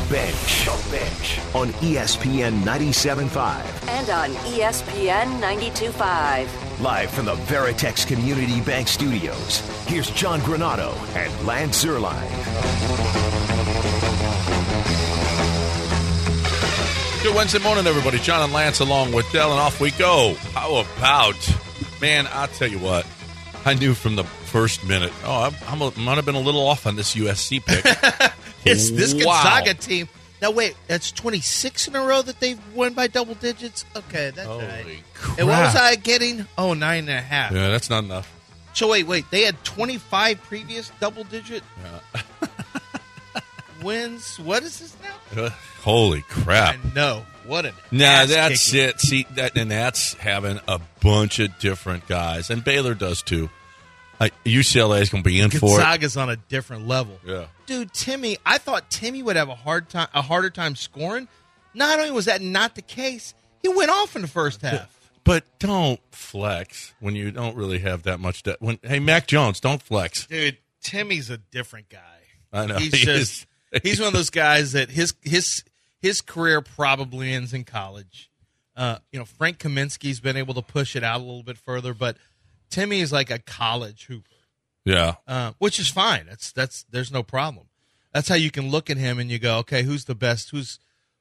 Bench on ESPN 97.5. And on ESPN 92.5. Live from the Veritex Community Bank Studios, here's John Granado and Lance Zierlein. Good Wednesday morning, everybody. John and Lance along with Dell, and off we go. How about, man, I'll tell you what. I knew from the first minute, I might have been a little off on this USC pick. It's this Gonzaga team. Now, wait, that's 26 in a row that they've won by double digits? Okay, that's Holy right. crap. And what was I getting? Oh, 9.5. Yeah, that's not enough. So, wait, they had 25 previous double-digit wins. What is this now? Holy crap. I know. What an that's kicking. it. See, that's having a bunch of different guys, and Baylor does too. UCLA is going to be in for it. Gonzaga's on a different level. Yeah. Dude, Timmy, I thought Timmy would have a harder time scoring. Not only was that not the case, he went off in the first half. But don't flex when you don't really have that much debt. Hey, Mac Jones, don't flex. Dude, Timmy's a different guy. I know. He's one of those guys that his career probably ends in college. Frank Kaminsky's been able to push it out a little bit further, but Timmy is like a college hooper. Yeah. Which is fine. There's no problem. That's how you can look at him and you go, okay, who's the best? Who's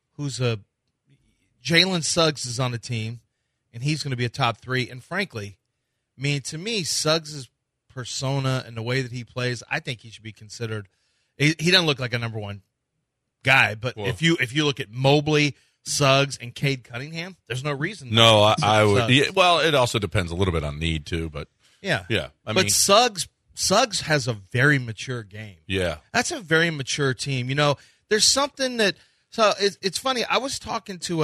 Jalen Suggs is on the team, and he's going to be a top 3. And frankly, to me, Suggs' persona and the way that he plays, I think he should be considered. He doesn't look like a number 1 guy, but if you look at Mobley, Suggs, and Cade Cunningham, there's no reason. No, I would. Yeah, well, it also depends a little bit on need too, but yeah. I mean, Suggs has a very mature game. Yeah, that's a very mature team. There's something that. So it's funny. I was talking to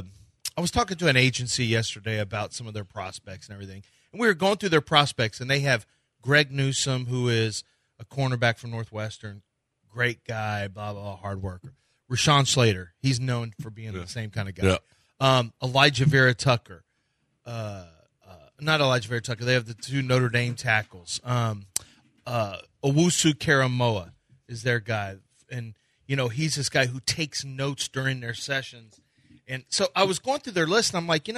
an agency yesterday about some of their prospects and everything, and we were going through their prospects, and they have Greg Newsome, who is a cornerback from Northwestern, great guy, blah blah, hard worker. Rashawn Slater, he's known for being the same kind of guy. Yeah. Elijah Vera Tucker, not Elijah Vera Tucker. They have the 2 Notre Dame tackles. Owusu Karamoa is their guy, and he's this guy who takes notes during their sessions. And so I was going through their list, and I'm like,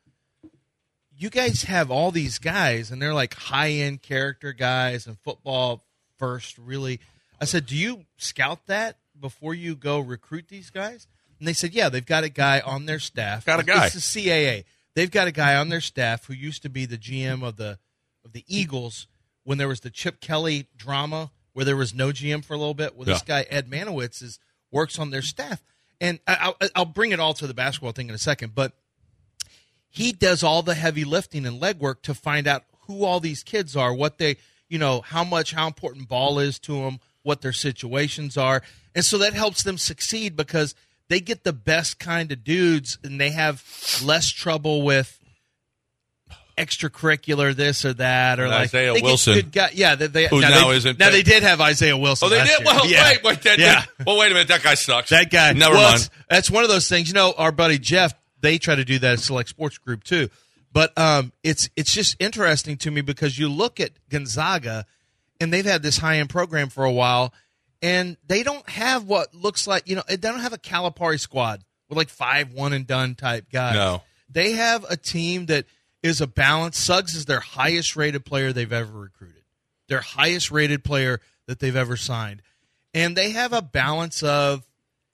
you guys have all these guys, and they're like high-end character guys and football first, really. I said, do you scout that before you go recruit these guys? And they said, yeah, they've got a guy on their staff. Got a guy. It's the CAA. They've got a guy on their staff who used to be the GM of the Eagles when there was the Chip Kelly drama where there was no GM for a little bit. Well, this guy, Ed Manowitz, works on their staff. And I'll bring it all to the basketball thing in a second, but he does all the heavy lifting and legwork to find out who all these kids are, what they, how important ball is to them, what their situations are. And so that helps them succeed because they get the best kind of dudes and they have less trouble with extracurricular this or that. Or like Isaiah Wilson. Good guy. Yeah. Isn't. Now, they did have Isaiah Wilson. Oh, they did? Year. Well, yeah. wait a minute. That guy sucks. That guy. Never mind. That's one of those things. Our buddy Jeff, they try to do that at Select Sports Group too. But it's just interesting to me because you look at Gonzaga, and they've had this high-end program for a while, and they don't have what looks like, they don't have a Calipari squad with like 5 one-and-done type guys. No. They have a team that is a balance. Suggs is their highest-rated player they've ever recruited, their highest-rated player that they've ever signed. And they have a balance of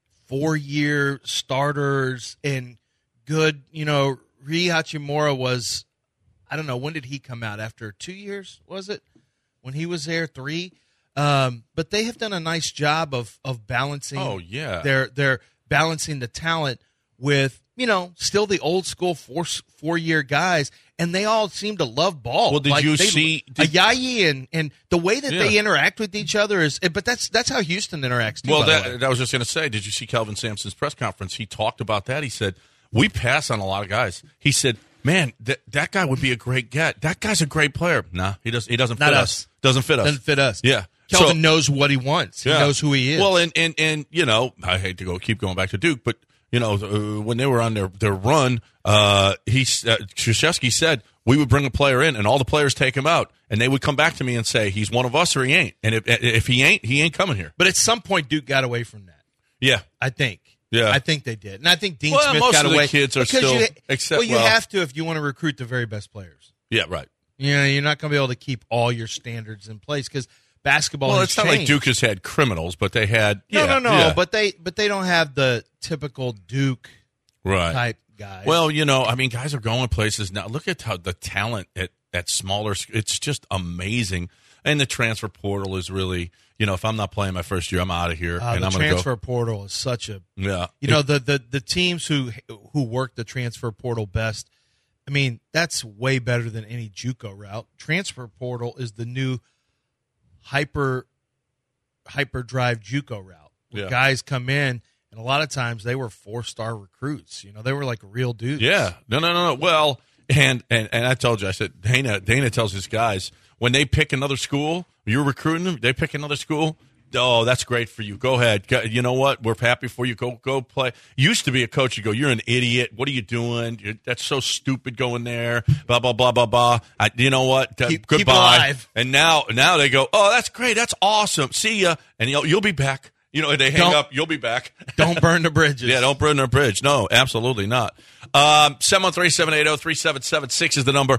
4-year starters and good, Rui Hachimura was, I don't know, when did he come out? After 2 years, was it? When he was there, 3? But they have done a nice job of balancing. Oh, yeah. They're balancing the talent with, still the old school 4-year guys, and they all seem to love ball. Well, did you see Ayayi and the way that they interact with each other is, but that's how Houston interacts too. Well, that I was just going to say, did you see Kelvin Sampson's press conference? He talked about that. He said, we pass on a lot of guys. He said, man, that guy would be a great get. That guy's a great player. Nah, he doesn't fit us. Doesn't fit us. Doesn't fit us. Yeah. Kelvin knows what he wants. Yeah. He knows who he is. Well, and I hate to keep going back to Duke, but when they were on their run, Krzyzewski said we would bring a player in, and all the players take him out, and they would come back to me and say he's one of us or he ain't. And if he ain't coming here. But at some point, Duke got away from that. Yeah. I think. Yeah. I think they did. And I think Dean Well, Smith most got of away. the kids are because still, except, you have to if you want to recruit the very best players. Yeah, right. You know, you're not going to be able to keep all your standards in place because basketball Well, has it's not like changed. Duke has had criminals, but they had No, yeah. but they don't have the typical Duke right. type guys. Well, you know, I mean, guys are going places now. Look at how the talent at smaller. It's just amazing. And the transfer portal is really, you know, if I'm not playing my first year, I'm out of here. And the I'm going to go. transfer portal is such a Yeah. you know the teams who work the transfer portal best. I mean, that's way better than any JUCO route. Transfer portal is the new hyperdrive JUCO route. Where guys come in, and a lot of times they were 4-star recruits. You know, they were like real dudes. Yeah. No. Well, and I told you, I said, Dana tells his guys, when they pick another school, you're recruiting them, they pick another school, oh, that's great for you. Go ahead. You know what? We're happy for you. Go play. Used to be a coach, you go, you're an idiot. What are you doing? That's so stupid going there. Blah, blah, blah, blah, blah. You know what? Keep Goodbye. it alive. And now they go, oh, that's great. That's awesome. See ya. And you'll be back. You know, they hang up. You'll be back. Don't burn the bridges. Yeah, don't burn their bridge. No, absolutely not. 713-780-3776 is the number.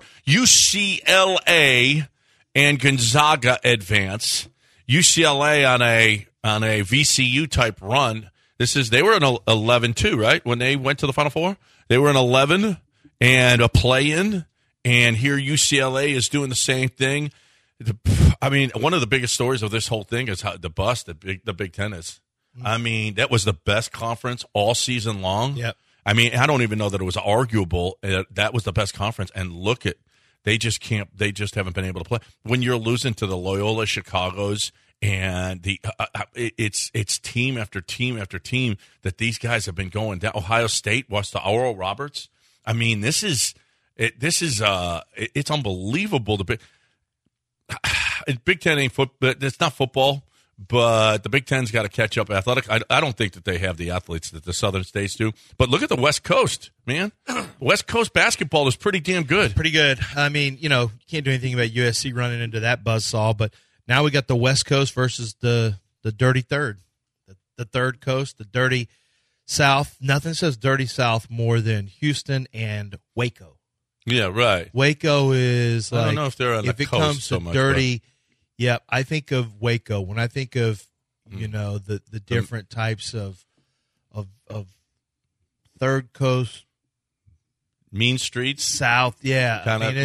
UCLA and Gonzaga advance. UCLA on a VCU type run. They were in 11-2, right? When they went to the Final Four, they were in 11 and a play-in. And here UCLA is doing the same thing. I mean, one of the biggest stories of this whole thing is how the bust the Big Ten is. I mean, that was the best conference all season long. Yep. I mean, I don't even know that it was arguable. That was the best conference. And look at, they just haven't been able to play. When you're losing to the Loyola Chicagos and it's team after team after team that these guys have been going down. Ohio State lost to Oral Roberts. I mean, it's unbelievable. Big Ten ain't football. It's not football, but the Big Ten's got to catch up athletic. I don't think that they have the athletes that the Southern states do. But look at the West Coast, man. West Coast basketball is pretty damn good. Pretty good. I mean, you know, you can't do anything about USC running into that buzzsaw, but now we got the West Coast versus the dirty third. The third coast, the dirty South. Nothing says dirty South more than Houston and Waco. Yeah, right. Waco is like, I don't know if they're on the if it coast comes so to much, dirty, yeah, I think of Waco. When I think of, you know, the different types of third coast, mean streets, South, yeah. Kind of, No.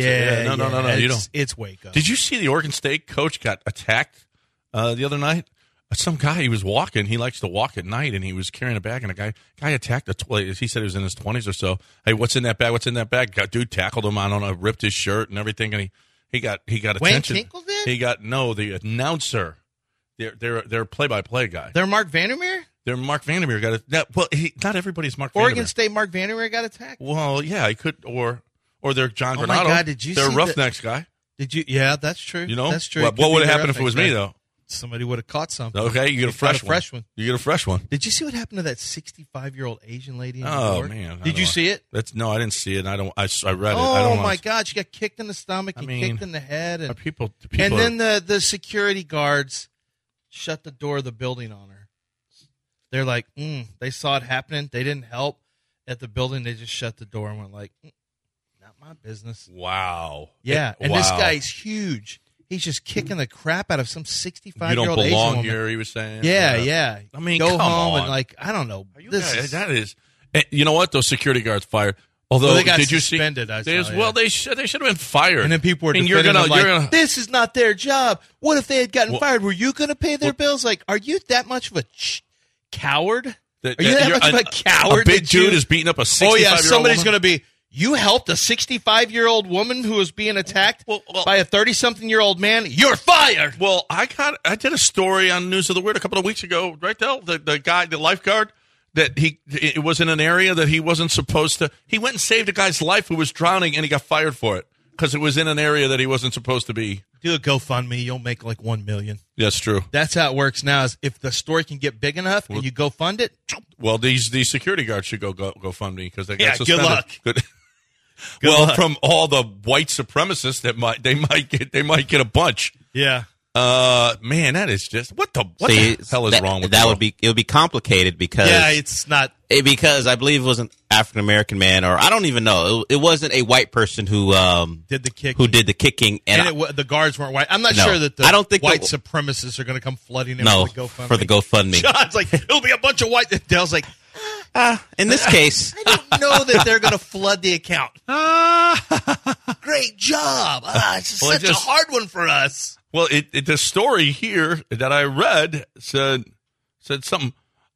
You don't. It's Waco. Did you see the Oregon State coach got attacked the other night? Some guy, he was walking. He likes to walk at night, and he was carrying a bag, and a guy attacked. He said he was in his 20s or so. Hey, what's in that bag? What's in that bag? Dude tackled him. I don't know, ripped his shirt and everything, and he got Wayne attention. Tinkle did? He got the announcer. They're play-by-play guy. They're Mark Vandermeer? They're Mark Vandermeer got not everybody's Mark Oregon Vandermeer. State Mark Vandermeer got attacked? Well, yeah, he could, or they're John Oh, Granato. my God, did you they're see Roughnecks guy. Did you? Yeah, that's true. You know, that's true. What would have happened if it was me, though? Somebody would have caught something. Okay, you get a fresh one. You get a fresh one. Did you see what happened to that 65-year-old Asian lady in New Oh York? man! Did you see it? No, I didn't see it. I read it. Oh I don't my God! She got kicked in the stomach and kicked in the head, and people then the security guards shut the door of the building on her. They're like, they saw it happening. They didn't help at the building. They just shut the door and went like, not my business. Wow. Yeah, and this guy's huge. He's just kicking the crap out of some 65-year-old You don't Asian belong woman. here, he was saying. Yeah. I mean, go come home on. and like, I don't know. That is. You know what? Those security guards fired. Although, they got did suspended, you see? They should have been fired. And then people were you're defending gonna, them like, this is not their job. What if they had gotten fired? Were you going to pay their bills? Like, are you that much of a coward? Are you that much of a coward? A big dude is beating up a 65-year-old woman? Somebody's going to be, you helped a 65-year-old woman who was being attacked by a 30-something-year-old man? You're fired! Well, I did a story on News of the Weird a couple of weeks ago, right there. The lifeguard, that it was in an area that he wasn't supposed to. He went and saved a guy's life who was drowning, and he got fired for it because it was in an area that he wasn't supposed to be. Do a GoFundMe, you'll make like $1 million. That's true. That's how it works now. Is if the story can get big enough and you go fund it. Well, these security guards should go fund me because they got suspended. Good luck. Good luck. From all the white supremacists they might get a bunch. Yeah. Man, that is just what the hell is wrong with that? It would be complicated because it's not because I believe it was an African American man, or I don't even know. It wasn't a white person who did the kicking. Who did the kicking, and the guards weren't white. I'm not sure that I don't think white supremacists are going to come flooding in for the GoFundMe. John's like, it'll be a bunch of white. Dale's like, in this case, I don't know that they're going to flood the account. Great job. It's such a hard one for us. Well, the story here that I read said something.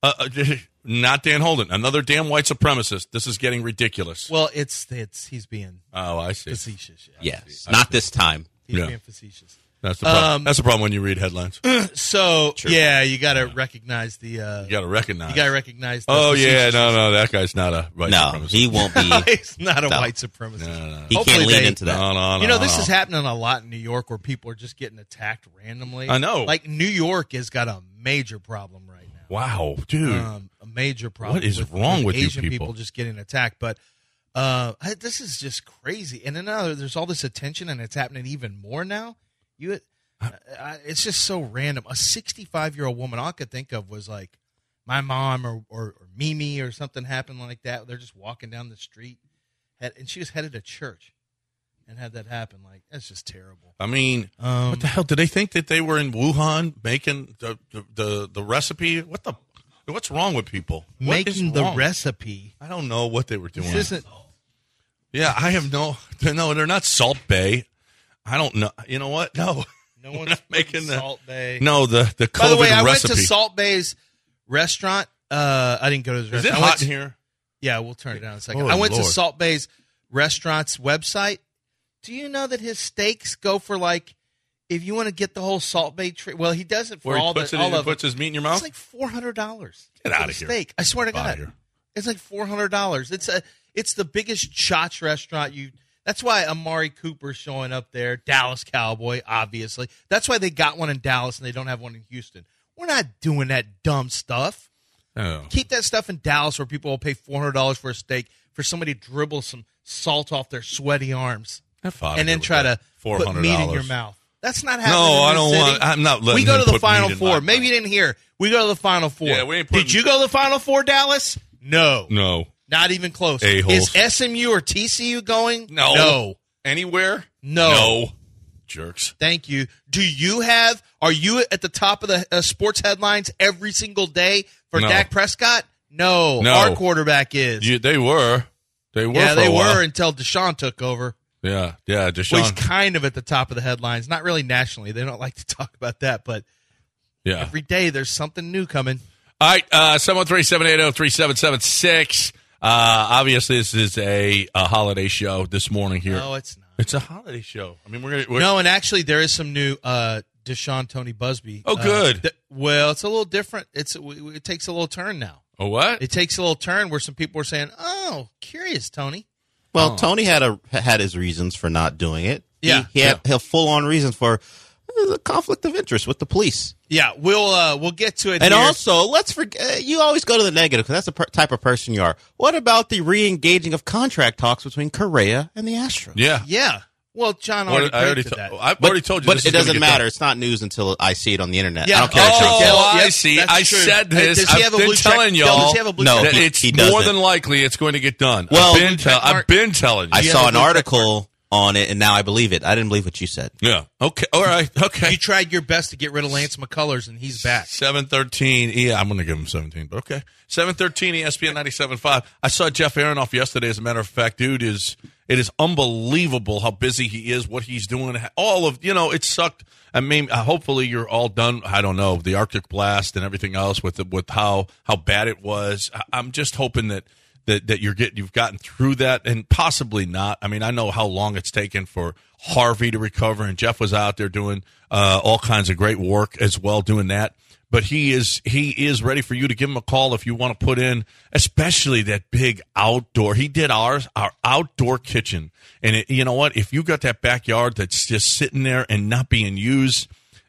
Not Dan Holden, another damn white supremacist. This is getting ridiculous. Well, he's being I see. facetious. Yes, not this time. He's being facetious. That's the problem. That's the problem when you read headlines. So true. Yeah, you got to recognize the. You got to recognize. You got to recognize. No, that guy's not a white supremacist. He won't be. He's not a white supremacist. No. He can't lean into that. No. This is happening a lot in New York, where people are just getting attacked randomly. I know. Like New York has got a major problem right now. Wow, dude, a major problem. What is wrong with Asian you people? Just getting attacked, but this is just crazy. And then there's all this attention, and it's happening even more now. It's just so random. A 65-year-old woman, all I could think of was like my mom or Mimi or something happened like that. They're just walking down the street, and she was headed to church, and had that happen. Like, that's just terrible. I mean, what the hell? Did they think that they were in Wuhan making the recipe? What's wrong with people? Making the recipe? I don't know what they were doing. This isn't. Yeah, I have no. They're not Salt Bay. I don't know. You know what? No one's making the Salt Bay. No, the COVID By the way, I recipe. went to Salt Bay's restaurant. I didn't go to his restaurant. Is it hot in here? Yeah, we'll turn it down in a second. Oh, I went Lord. to Salt Bay's restaurant's website. Do you know that his steaks go for like, if you want to get the whole Salt Bay tree? Well, he does it for he puts his meat in your mouth. It's like $400. Get out of here. Steak. I swear to God, it's like $400. It's the biggest Chotch restaurant you. That's why Amari Cooper's showing up there. Dallas Cowboy, obviously. That's why they got one in Dallas and they don't have one in Houston. We're not doing that dumb stuff. Oh. Keep that stuff in Dallas where people will pay $400 for a steak for somebody to dribble some salt off their sweaty arms and then try to put meat in your mouth. That's not happening. No, I don't want. I'm not letting. We go to the Final meat in Four. my Maybe you didn't hear. We go to the Final Four. Yeah, we ain't Did you go to the Final Four, Dallas? No. Not even close. A-holes. Is SMU or TCU going? No. Anywhere? No. Jerks. Thank you. Are you at the top of the sports headlines every single day for Dak Prescott? No. Our quarterback is. They were. Yeah, they were until Deshaun took over. Yeah, Deshaun. Well, he's kind of at the top of the headlines. Not really nationally. They don't like to talk about that, but every day there's something new coming. All right, 713-780-3776. Obviously, this is a holiday show this morning here. No, it's not. It's a holiday show. I mean, we're no, and actually, there is some new Deshaun Tony Busby. Oh, good. Well, it's a little different. It takes a little turn now. Oh, what? It takes a little turn where some people are saying, "Oh, curious, Tony." Well, Tony had his reasons for not doing it. Yeah, he had full on reasons for the conflict of interest with the police. Yeah, we'll get to it. And here. also, let's forget. You always go to the negative because that's the type of person you are. What about the re-engaging of contract talks between Correa and the Astros? Yeah. Well, John already predicted that. I've already told you. But it doesn't matter. It's not news until I see it on the internet. Yeah. I don't care. I see. I said this. I've been telling y'all. Does he have a blue check? It's more than likely it's going to get done. Well, I've been telling you. I saw an article on it, and now I believe it. I didn't believe what you said. Yeah. Okay. All right. Okay. You tried your best to get rid of Lance McCullers, and he's back. 713. Yeah, I'm going to give him 17, but okay. 713 ESPN 97.5. I saw Jeff Aronoff yesterday. As a matter of fact, dude, it is unbelievable how busy he is, what he's doing. All of, it sucked. I mean, hopefully you're all done. I don't know, the Arctic blast and everything else with how bad it was. I'm just hoping that you've gotten through that, and possibly not. I mean, I know how long it's taken for Harvey to recover, and Jeff was out there doing all kinds of great work as well, doing that. But he is ready for you to give him a call if you want to put in, especially that big outdoor. He did our outdoor kitchen, and you know what? If you got that backyard that's just sitting there and not being used,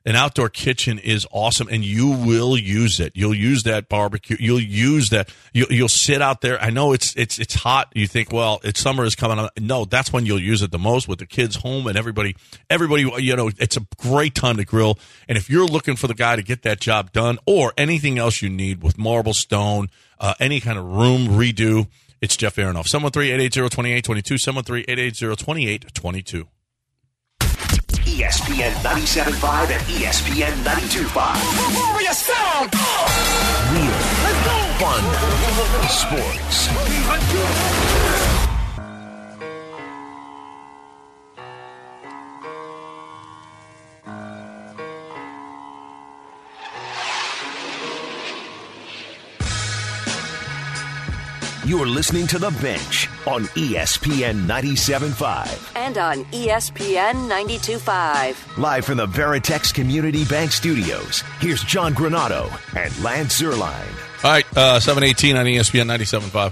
An outdoor kitchen is awesome, and you will use it. You'll use that barbecue. You'll use that. You'll sit out there. I know it's hot. You think, well, summer is coming on. No, that's when you'll use it the most with the kids home and everybody. It's a great time to grill. And if you're looking for the guy to get that job done or anything else you need with marble, stone, any kind of room redo, it's Jeff Aronoff. 713-880-2822. 713-880-2822. ESPN 97.5 and ESPN 92.5. Real, fun, sports. You're listening to The Bench on ESPN 97.5. And on ESPN 92.5. Live from the Veritex Community Bank Studios, here's John Granato and Lance Zierlein. All right, 7:18 on ESPN 97.5.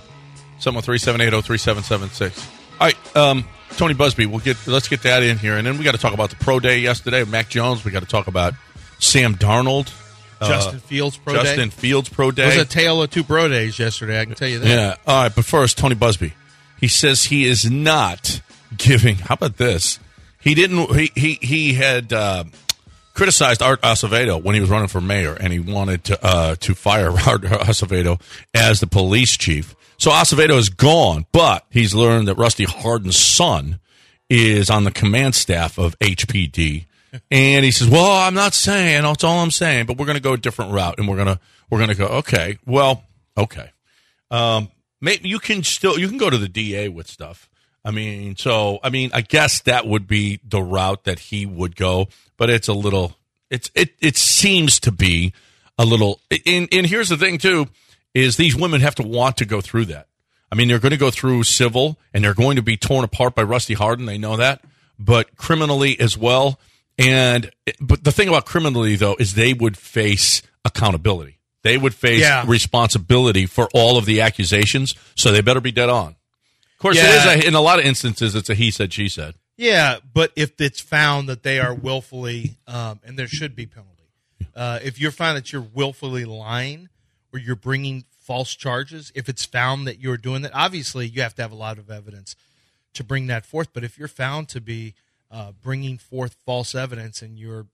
713-780-3776. All right, Tony Busby, let's get that in here. And then we got to talk about the pro day yesterday of Mac Jones. We got to talk about Sam Darnold. Justin Fields pro day. Justin Fields pro day. It was a tale of two pro days yesterday, I can tell you that. Yeah. All right, but first, Tony Busby. He says he is not giving. How about this? He had criticized Art Acevedo when he was running for mayor, and he wanted to fire Art Acevedo as the police chief. So Acevedo is gone, but he's learned that Rusty Hardin's son is on the command staff of HPD. And he says, "Well, I'm not saying. That's all I'm saying. But we're going to go a different route, and we're going to go. Okay, well, okay. Maybe you can go to the DA with stuff. I guess that would be the route that he would go. But it's a little. It seems to be a little. And here's the thing too, is these women have to want to go through that. I mean, they're going to go through civil, and they're going to be torn apart by Rusty Hardin. They know that, but criminally as well." But the thing about criminally, though, is they would face accountability. They would face responsibility for all of the accusations, so they better be dead on. Of course, it is in a lot of instances, it's a he said, she said. Yeah, but if it's found that they are willfully, and there should be penalty, if you're found that you're willfully lying or you're bringing false charges, if it's found that you're doing that, obviously you have to have a lot of evidence to bring that forth. But if you're found to be bringing forth false evidence and you're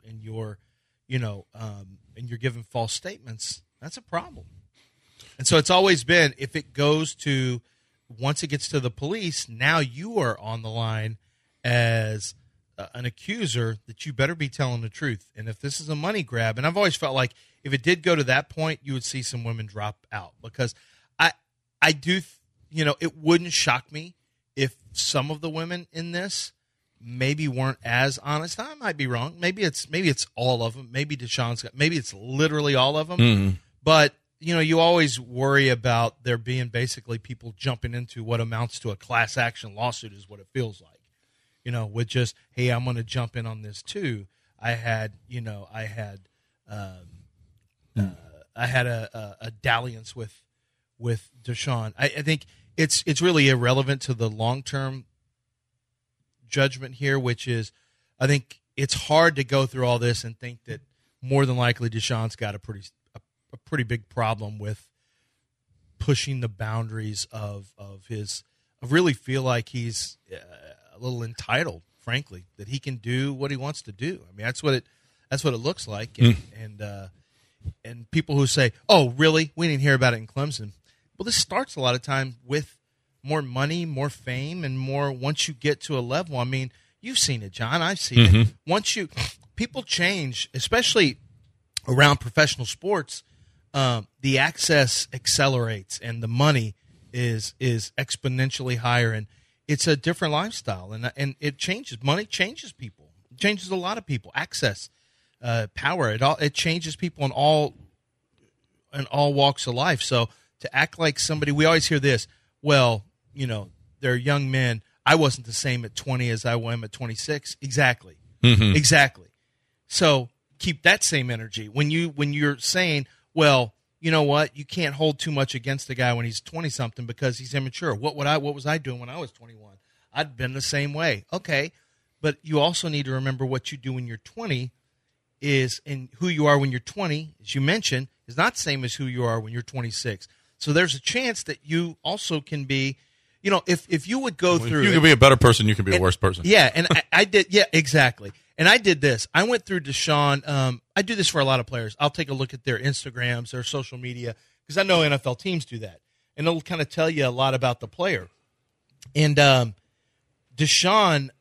giving false statements, that's a problem. And so it's always been, if it goes to, once it gets to the police, now you are on the line as an accuser that you better be telling the truth. And if this is a money grab, and I've always felt like if it did go to that point, you would see some women drop out, because I do, it wouldn't shock me if some of the women in this maybe weren't as honest. I might be wrong. Maybe it's all of them. Maybe Deshaun's maybe it's literally all of them. Mm-hmm. But you always worry about there being basically people jumping into what amounts to a class action lawsuit is what it feels like. With just, hey, I'm going to jump in on this too. I had a dalliance with Deshaun. I think it's really irrelevant to the long term judgment here, which is, I think it's hard to go through all this and think that more than likely Deshaun's got a pretty big problem with pushing the boundaries of his. I really feel like he's a little entitled, frankly, that he can do what he wants to do. I mean, that's what it looks like, and people who say, "Oh, really? We didn't hear about it in Clemson." Well, this starts a lot of time with more money, more fame, and more once you get to a level. I mean, you've seen it, John. I've seen it. People change, especially around professional sports, the access accelerates and the money is exponentially higher, and it's a different lifestyle, and it changes. Money changes people. It changes a lot of people. Access, power, it changes people in all walks of life. So to act like somebody, we always hear this, well, they're young men. I wasn't the same at 20 as I am at 26. Exactly. Mm-hmm. Exactly. So keep that same energy. When you're saying, well, you know what, you can't hold too much against the guy when he's 20-something because he's immature. What was I doing when I was 21? I'd been the same way. Okay, but you also need to remember what you do when you're 20 is in who you are when you're 20, as you mentioned, is not the same as who you are when you're 26. So there's a chance that you also can be, if you would go through. You can be a better person, you can be a worse person. Yeah, and I did. Yeah, exactly. And I did this. I went through Deshaun. I do this for a lot of players. I'll take a look at their Instagrams, their social media, because I know NFL teams do that. And it'll kind of tell you a lot about the player. And Deshaun's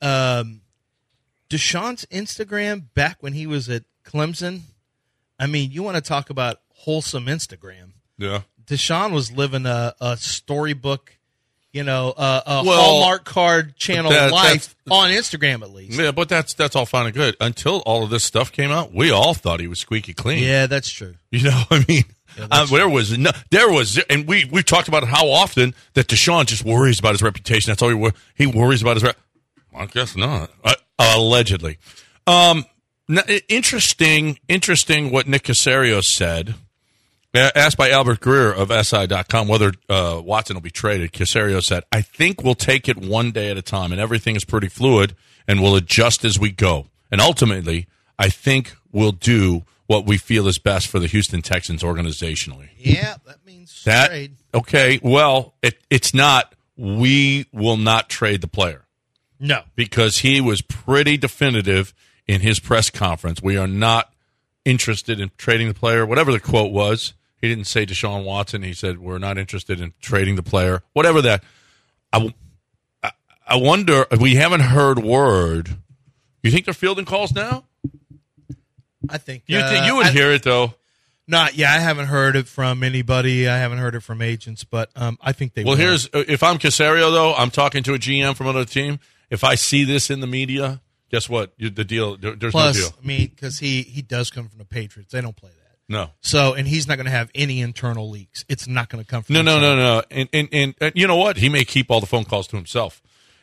Instagram back when he was at Clemson, I mean, you want to talk about wholesome Instagram. Yeah. Deshaun was living a storybook, Hallmark card channel life on Instagram at least. Yeah, but that's all fine and good. Until all of this stuff came out, we all thought he was squeaky clean. Yeah, that's true. I mean, there was, and we talked about how often that Deshaun just worries about his reputation. That's all he worries about his I guess not. Allegedly. Interesting what Nick Caserio said. Asked by Albert Greer of SI.com whether Watson will be traded, Caserio said, I think we'll take it one day at a time, and everything is pretty fluid, and we'll adjust as we go. And ultimately, I think we'll do what we feel is best for the Houston Texans organizationally. Yeah, that means trade. Okay, well, it's not. We will not trade the player. No. Because he was pretty definitive in his press conference. We are not interested in trading the player, whatever the quote was. He didn't say Deshaun Watson. He said, we're not interested in trading the player, whatever that. I wonder, we haven't heard word. You think they're fielding calls now? I think. You would hear it, though. I haven't heard it from anybody. I haven't heard it from agents, but I think they will. Well, if I'm Caserio, though, I'm talking to a GM from another team. If I see this in the media, guess what? There's no deal. I mean, because he does come from the Patriots. They don't play that. No. So, and he's not going to have any internal leaks. It's not going to come from No. And you know what? He may keep all the phone calls to himself.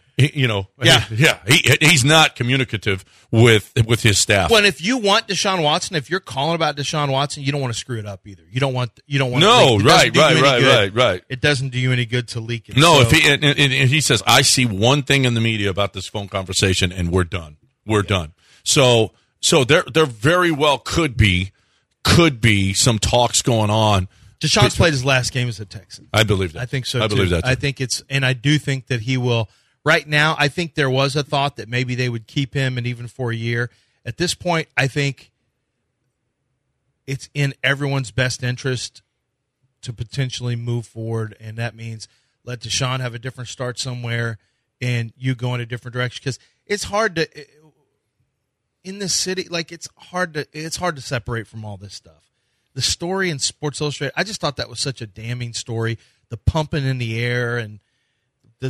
He's not communicative with his staff. Well, and if you want Deshaun Watson, if you're calling about Deshaun Watson, you don't want to screw it up either. You don't want. No, right. It doesn't do you any good to leak it. No, so, if he says, I see one thing in the media about this phone conversation, and we're done. We're done. So there very well could be some talks going on. Deshaun's played his last game as a Texan. I believe that. I think so. I believe that. I think and I do think that he will. Right now, I think there was a thought that maybe they would keep him, and even for a year. At this point, I think it's in everyone's best interest to potentially move forward, and that means let Deshaun have a different start somewhere, and you go in a different direction. Because it's hard to in this city, like it's hard to separate from all this stuff. The story in Sports Illustrated, I just thought that was such a damning story. The pumping in the air and the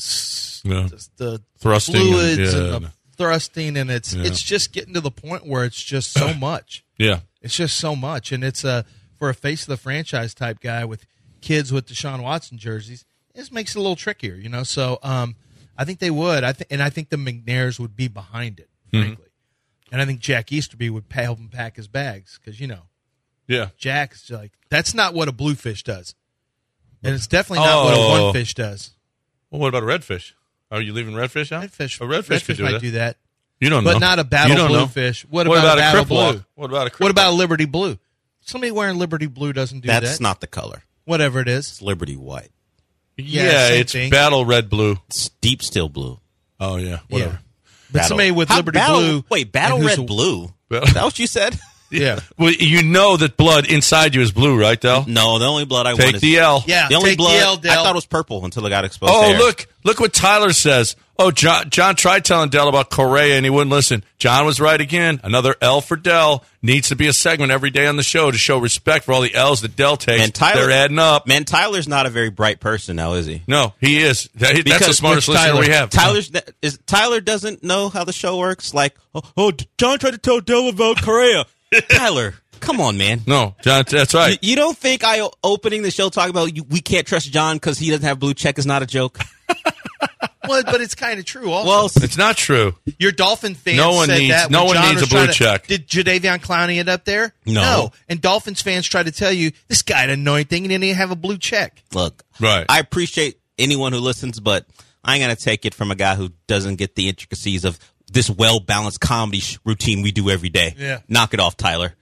thrusting fluids and the thrusting, and it's just getting to the point where it's just so much. Yeah, it's just so much, and it's for a face of the franchise type guy with kids with Deshaun Watson jerseys, this makes it a little trickier, So I think they would. I think the McNairs would be behind it, frankly, and I think Jack Easterby would help him pack his bags because Jack's like that's not what a bluefish does, and it's definitely not what a one fish does. Well, what about a redfish? Are you leaving redfish out? Redfish, a redfish could might do that. You don't know. But not a battle bluefish. What about a battle blue? What about a Liberty blue? Somebody wearing Liberty blue doesn't do that. That's not the color. Whatever it is. It's Liberty white. Yeah, it's battle red blue. It's deep still blue. Oh, yeah. Whatever. Yeah. But somebody with Liberty blue. Wait, battle red blue? Is that what you said? Yeah. Well, you know that blood inside you is blue, right, Del? No, the only blood I want Take is the L. Yeah, the only take blood the L, Del. I thought it was purple until it got exposed. Oh, to air. look what Tyler says. Oh, John tried telling Del about Correa and he wouldn't listen. John was right again. Another L for Del. Needs to be a segment every day on the show to show respect for all the L's that Del takes. Man, they're adding up. Man, Tyler's not a very bright person now, is he? No, he is. That's the smartest listener we have. Tyler doesn't know how the show works. Like, John tried to tell Del about Correa. Tyler, come on, man. No, John, that's right. You don't think opening the show talking about we can't trust John because he doesn't have blue check is not a joke? Well, but it's kind of true. Also, well, it's not true. Your Dolphin fans no one said needs, that. No one John needs a blue check. Did Jadeveon Clowney end up there? No. And Dolphins fans try to tell you this guy didn't know anything and didn't even have a blue check. Look, right. I appreciate anyone who listens, but I ain't gonna take it from a guy who doesn't get the intricacies of this well-balanced comedy routine we do every day. Yeah. Knock it off, Tyler.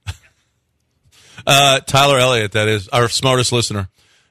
Tyler Elliott, that is our smartest listener.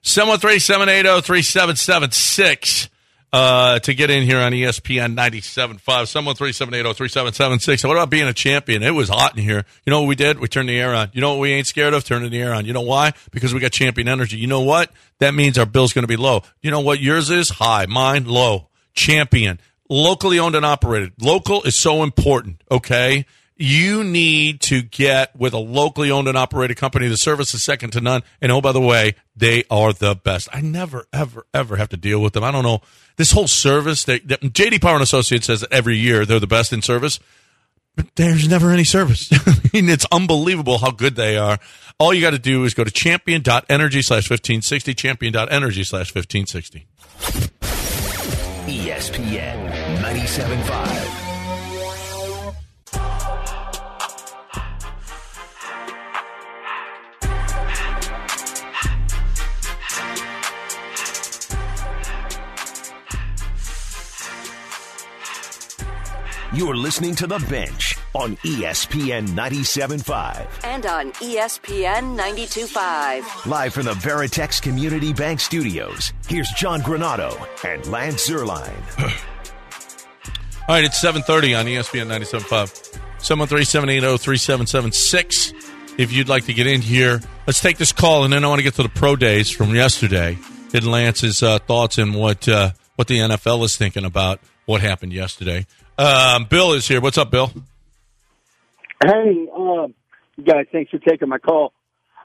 713-780-3776 to get in here on ESPN 97.5. 713-780-3776. What about being a champion? It was hot in here. You know what we did? We turned the air on. You know what we ain't scared of? Turning the air on. You know why? Because we got champion energy. You know what? That means our bill's going to be low. You know what yours is? High. Mine, low. Champion. Locally owned and operated. Local is so important, okay? You need to get with a locally owned and operated company. The service is second to none. And oh, by the way, they are the best. I never, ever, ever have to deal with them. I don't know. This whole service, J.D. Power and Associates says that every year they're the best in service. But there's never any service. I mean, it's unbelievable how good they are. All you got to do is go to champion.energy/1560, champion.energy/1560. ESPN 97.5. You're listening to The Bench on ESPN 97.5. And on ESPN 92.5. Live from the Veritex Community Bank Studios, here's John Granado and Lance Zierlein. All right, it's 7:30 on ESPN 97.5. 713-780-3776. If you'd like to get in here, let's take this call, and then I want to get to the pro days from yesterday. Get Lance's thoughts and what the NFL is thinking about what happened yesterday. Bill is here. What's up, Bill? Hey, guys, thanks for taking my call.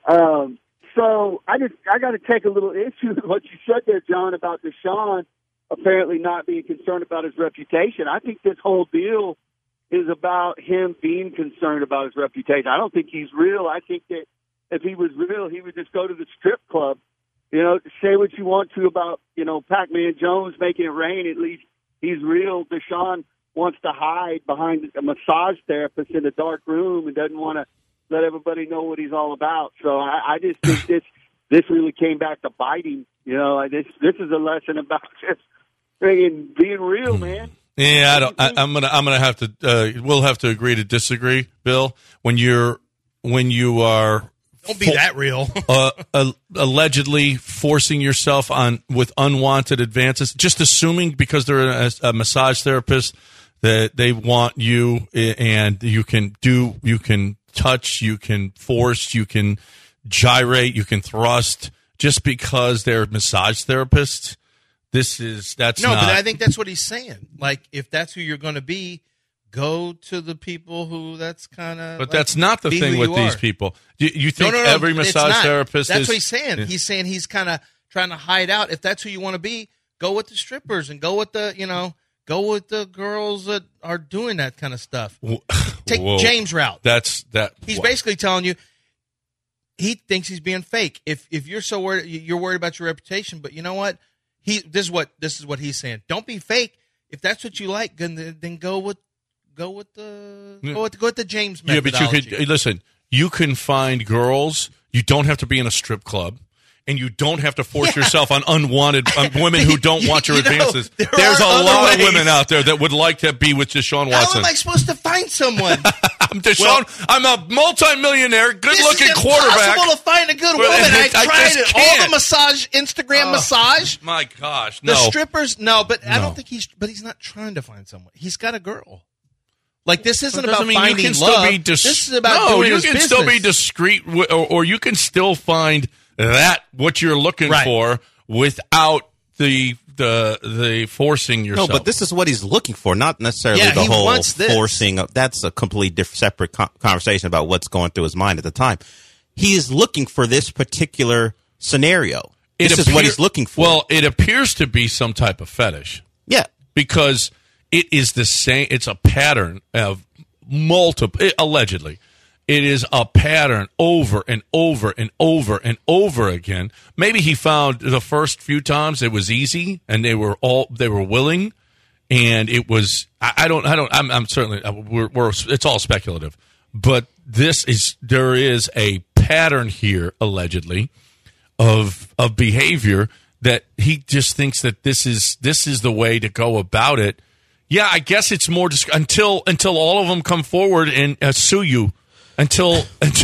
So I got to take a little issue with what you said there, John, about Deshaun apparently not being concerned about his reputation. I think this whole deal is about him being concerned about his reputation. I don't think he's real. I think that if he was real, he would just go to the strip club. You know, say what you want to about, Pac-Man Jones making it rain. At least he's real. Deshaun wants to hide behind a massage therapist in a dark room and doesn't want to let everybody know what he's all about. So I just think this really came back to bite him. This is a lesson about just being real, man. Yeah, I'm gonna have to. We'll have to agree to disagree, Bill. When you are don't be that real. Allegedly forcing yourself on with unwanted advances, just assuming because they're a massage therapist that they want you, and you can touch, you can force, you can gyrate, you can thrust, just because they're massage therapists. But I think that's what he's saying. Like, if that's who you're going to be, go to the people who that's kind of. But that's not the thing with these people. You think every massage therapist? That's what he's saying. He's saying he's kind of trying to hide out. If that's who you want to be, go with the strippers and go with the Go with the girls that are doing that kind of stuff. Take James' route. He's basically telling you he thinks he's being fake. If you're so worried, you're worried about your reputation. But you know what? This is what he's saying. Don't be fake. If that's what you like, then go with the James methodology. Yeah, but listen. You can find girls. You don't have to be in a strip club. And you don't have to force yourself on unwanted women who don't want your advances. There's a lot of women out there that would like to be with Deshaun Watson. How am I supposed to find someone? I'm Deshaun. I'm a multimillionaire, good-looking quarterback. It's impossible to find a good woman. I tried it. All the massage, Instagram massage. My gosh, no. The strippers, no. But I don't think he's not trying to find someone. He's got a girl. Like, this isn't about finding love. This is about doing his business. You can still be discreet, or you can still find what you're looking for without the forcing yourself. No, but this is what he's looking for, not necessarily the whole forcing. That's a completely separate conversation about what's going through his mind at the time. He is looking for this particular scenario. This is what he's looking for. Well, it appears to be some type of fetish. Yeah. Because it is the same. It's a pattern of multiple, allegedly. It is a pattern over and over and over and over again. Maybe he found the first few times it was easy and they were willing, and it was. I'm certainly. It's all speculative, but there is a pattern here allegedly of behavior that he just thinks that this is the way to go about it. Yeah, I guess it's more just until all of them come forward and sue you. Until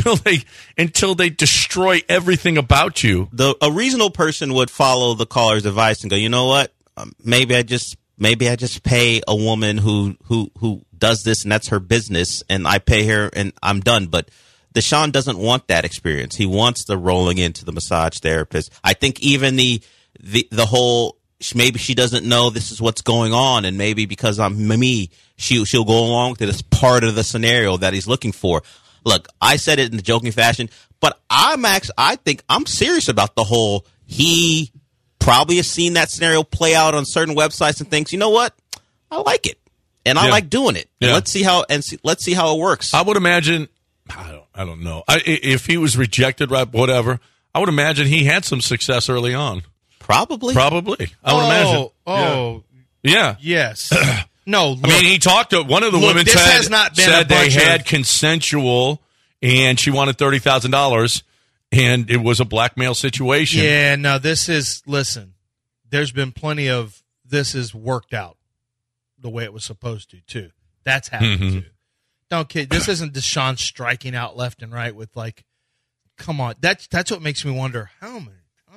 they destroy everything about you. A reasonable person would follow the caller's advice and go, you know what? Maybe I just pay a woman who does this and that's her business, and I pay her and I'm done. But Deshaun doesn't want that experience. He wants the rolling into the massage therapist. I think even the whole maybe she doesn't know this is what's going on, and maybe because I'm me, she'll go along with it as part of the scenario that he's looking for. Look, I said it in the joking fashion, but I think I'm serious about the whole. He probably has seen that scenario play out on certain websites and thinks, you know what, I like it, and I like doing it. Yeah. And let's see how it works. I would imagine. I don't know. If he was rejected, right? Whatever. I would imagine he had some success early on. Probably. I would imagine. Yeah. Yes. No, look, I mean, he talked to one of the women said they had consensual, and she wanted $30,000, and it was a blackmail situation. Yeah, no, listen, there's been plenty of this is worked out the way it was supposed to, too. That's happened, too. Don't kid. This isn't Deshaun striking out left and right with, like, come on. That's what makes me wonder, how many?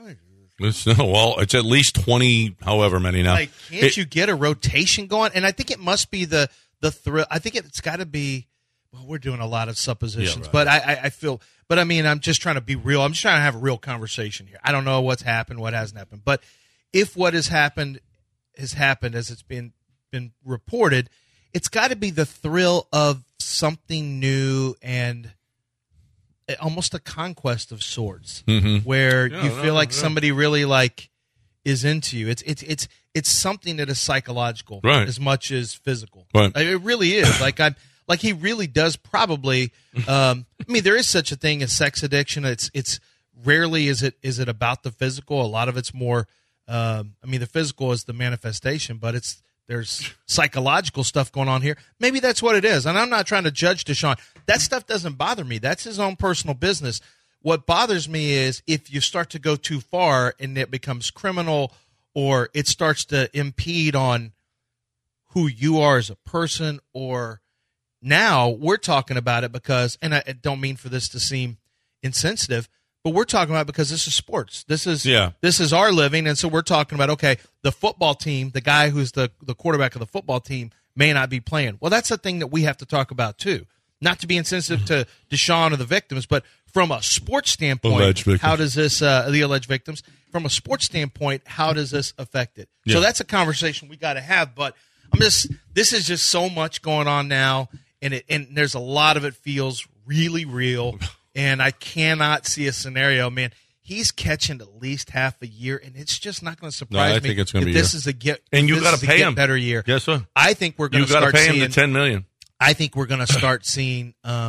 Well, it's at least 20, however many now. Like, can't you get a rotation going? And I think it must be the thrill. I think it's got to be. Well, we're doing a lot of suppositions, but I feel. But I mean, I'm just trying to be real. I'm just trying to have a real conversation here. I don't know what's happened, what hasn't happened, but if what has happened as it's been reported, it's got to be the thrill of something new and almost a conquest of sorts, where you feel like somebody really like is into you. It's something that is psychological as much as physical. Right. It really is. Like he really does probably. I mean, there is such a thing as sex addiction. It's rarely is it about the physical. A lot of it's more. I mean, the physical is the manifestation, but there's psychological stuff going on here. Maybe that's what it is. And I'm not trying to judge Deshaun. That stuff doesn't bother me. That's his own personal business. What bothers me is if you start to go too far and it becomes criminal, or it starts to impede on who you are as a person, or now we're talking about it because, and I don't mean for this to seem insensitive, but we're talking about it because this is sports. This is our living, and so we're talking about, okay, the football team, the guy who's the quarterback of the football team may not be playing. Well, that's a thing that we have to talk about too. Not to be insensitive to Deshaun or the victims, but from a sports standpoint, how does this the alleged victims? From a sports standpoint, how does this affect it? Yeah. So that's a conversation we got to have. But this is just so much going on now, and there's a lot of it feels really real. And I cannot see a scenario, man. He's catching at least half a year, and it's just not going to surprise me. I think it's going to be this is a get, and you got to pay him better year. Yes, sir. I think we're going to start seeing. You got to pay him the $10 million. I think we're going to start seeing. How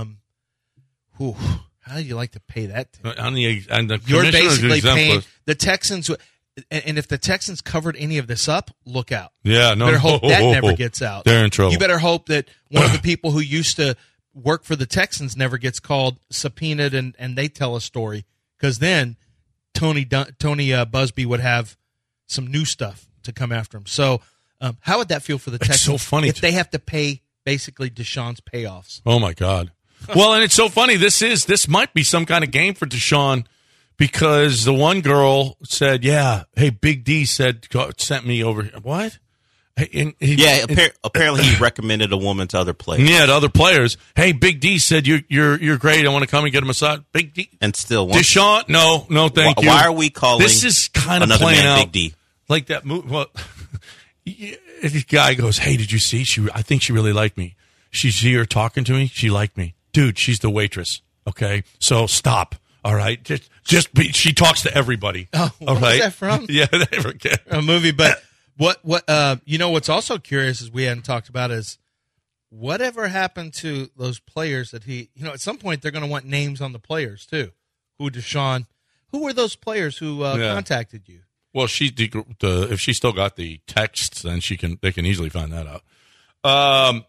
do you like to pay that? On the you're basically paying the Texans, and if the Texans covered any of this up, look out. Yeah, no. You better hope that never gets out. They're in trouble. You better hope that one of the people who used to work for the Texans never gets called, subpoenaed, and they tell a story, because then Tony Busby would have some new stuff to come after him. So how would that feel for the Texans? It's so funny if they have to pay basically Deshaun's payoffs? Oh my God. Well, and it's so funny. This might be some kind of game for Deshaun, because the one girl said, "Yeah, hey, Big D sent me over." What? Apparently he recommended a woman to other players. Yeah, to other players. Hey, Big D said you're great. I want to come and get a massage. Big D and still Deshaun. No, thank you. Why are we calling? This is kind of playing out Big D like that movie. Well, the guy goes, "Hey, did you see? I think she really liked me. She's here talking to me. She liked me, dude. She's the waitress. Okay, so stop. All right, she talks to everybody. Oh, all right. Was that from? Yeah, they forget a movie, but." What what's also curious is we hadn't talked about is whatever happened to those players that at some point they're going to want names on the players too. Who were those players who contacted you? Well, if she still got the texts, then they can easily find that out.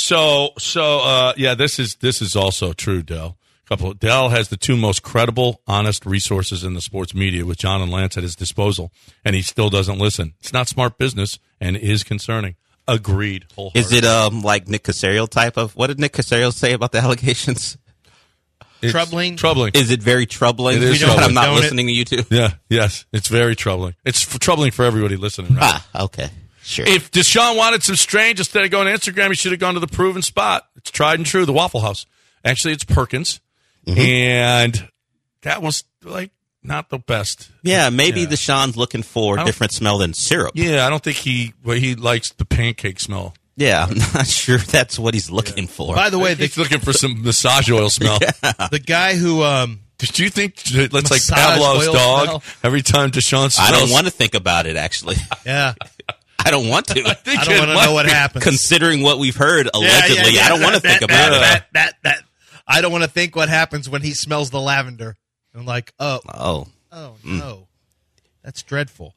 This is also true, Dell. Dell has the two most credible, honest resources in the sports media with John and Lance at his disposal, and he still doesn't listen. It's not smart business and is concerning. Agreed. Is it like Nick Casario type of? What did Nick Casario say about the allegations? It's troubling. Is it very troubling? It is troubling. I'm not listening to you two. Yeah. Yes. It's very troubling. It's troubling for everybody listening. Right? Okay. Sure. If Deshaun wanted some strange, instead of going to Instagram, he should have gone to the proven spot. It's tried and true, the Waffle House. Actually, it's Perkins. Mm-hmm. And that was like not the best. Yeah, maybe Deshaun's looking for a different smell than syrup. Yeah, I don't think he likes the pancake smell. Yeah, I'm not sure that's what he's looking for. By the way, he's looking for some massage oil smell. The guy who did you think that's like Pavlov's dog smell? Every time Deshaun smells? I don't want to think about it, actually. Yeah. I don't want to. I don't want to know what happens. Considering what we've heard, allegedly, I don't want to think about it. I don't want to think what happens when he smells the lavender. I'm like, oh no. That's dreadful.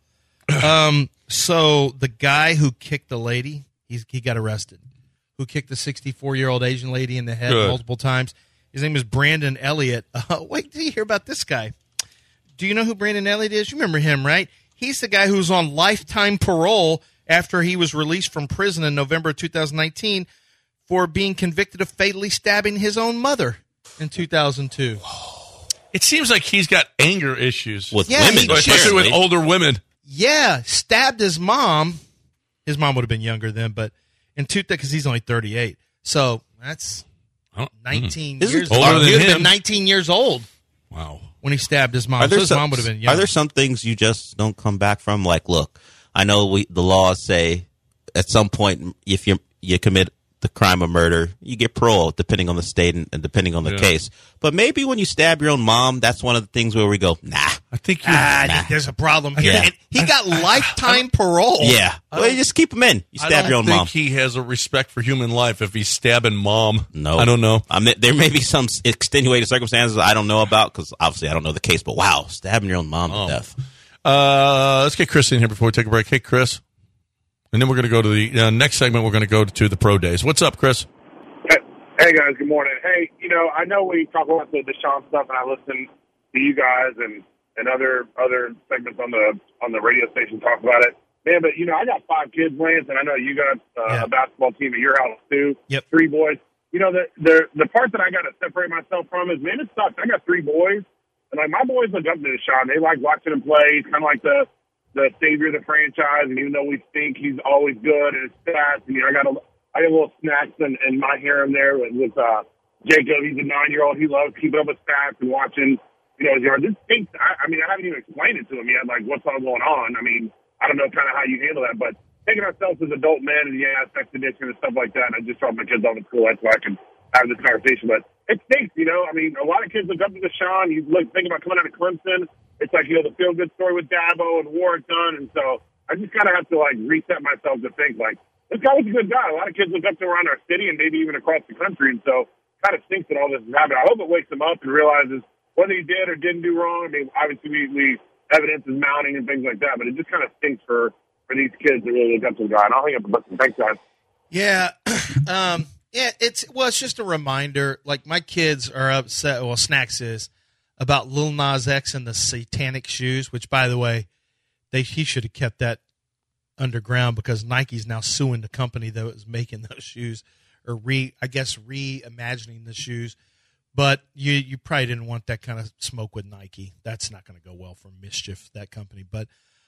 So the guy who kicked the lady, he got arrested. Who kicked the 64-year-old Asian lady in the head multiple times. His name is Brandon Elliott. Wait till you hear about this guy. Do you know who Brandon Elliott is? You remember him, right? He's the guy who's on lifetime parole after he was released from prison in November 2019 for being convicted of fatally stabbing his own mother in 2002. It seems like he's got anger issues with women, especially with older women. Yeah, stabbed his mom. His mom would have been younger then, but because he's only 38, so that's 19 years older than him. He would have been 19 years old. Wow, when he stabbed his mom, so his mom would have been younger. Are there some things you just don't come back from? Like, look, I know the laws say at some point if you commit the crime of murder, you get parole, depending on the state and depending on the case. But maybe when you stab your own mom, that's one of the things where we go, nah. I think there's a problem here. Yeah. He got lifetime parole. Yeah. Well, you just keep him in. You stab your own mom. I don't think he has a respect for human life if he's stabbing mom. No. I don't know. There may be some extenuating circumstances I don't know about because obviously I don't know the case. But wow, stabbing your own mom to death. Let's get Chris in here before we take a break. Hey, Chris. And then we're going to go to the next segment. We're going to go to the pro days. What's up, Chris? Hey, guys. Good morning. Hey, I know we talk about the Deshaun stuff, and I listen to you guys and other segments on the radio station talk about it. Man, but I got 5 kids, Lance, and I know you got a basketball team at your house too. Yep. 3 boys. The part that I got to separate myself from is, man, it sucks. I got 3 boys, and like my boys look up to Deshaun. They like watching him play. He's kind of like the savior of the franchise, and even though we think he's always good and his stats, and I got a little snacks in my harem there with Jacob. He's a 9-year-old. He loves keeping up with stats and watching, his yard. This stinks. I haven't even explained it to him yet, like what's all going on. I mean, I don't know kind of how you handle that, but taking ourselves as adult men and sex addiction and stuff like that. I just dropped my kids off at school. That's why I can have this conversation. But it stinks, I mean, a lot of kids look up to Deshaun. You think about coming out of Clemson. It's like, the feel-good story with Dabo and Warrington. And so I just kind of have to, reset myself to think, this guy was a good guy. A lot of kids look up to him around our city and maybe even across the country. And so it kind of stinks that all this is happening. I hope it wakes him up and realizes whether he did or didn't do wrong. I mean, obviously, we evidence is mounting and things like that. But it just kind of stinks for these kids that really look up to the guy. And I'll hang up and listen. Thanks, guys. Yeah. It's just a reminder. Like, my kids are upset. Well, Snacks is. About Lil Nas X and the satanic shoes, which, by the way, he should have kept that underground because Nike's now suing the company that was making those shoes or reimagining the shoes. But you probably didn't want that kind of smoke with Nike. That's not going to go well for Mischief, that company. But,